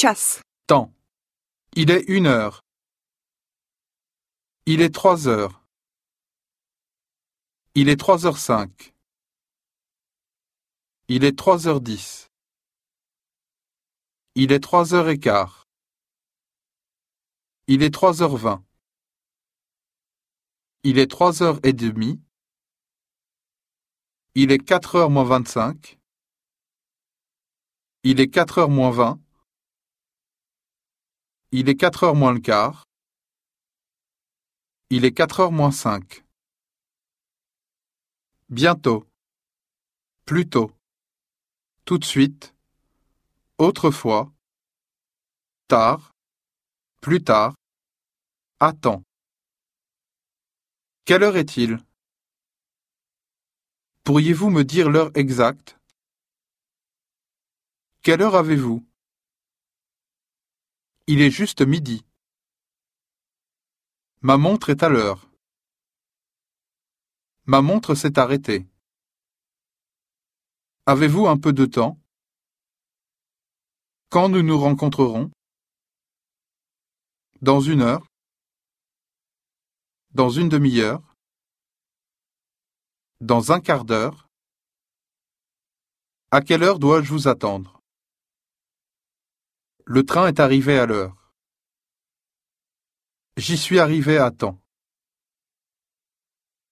Čas. Temps. Il est 1 heure. Il est 3 heures. Il est 3h05. Il est 3h10. Il est 3h15. Il est 3h20. Il est 3h30. Il est 4h moins 25. Il est 4h moins 20. Il est 4h moins le quart. Il est 4h moins 5. Bientôt. Plus tôt. Tout de suite. Autrefois. Tard. Plus tard. À temps. Quelle heure est-il? Pourriez-vous me dire l'heure exacte? Quelle heure avez-vous? Il est juste midi. Ma montre est à l'heure. Ma montre s'est arrêtée. Avez-vous un peu de temps? Quand nous nous rencontrerons? Dans 1 heure? Dans une demi-heure? Dans un quart d'heure? À quelle heure dois-je vous attendre? Le train est arrivé à l'heure. J'y suis arrivé à temps.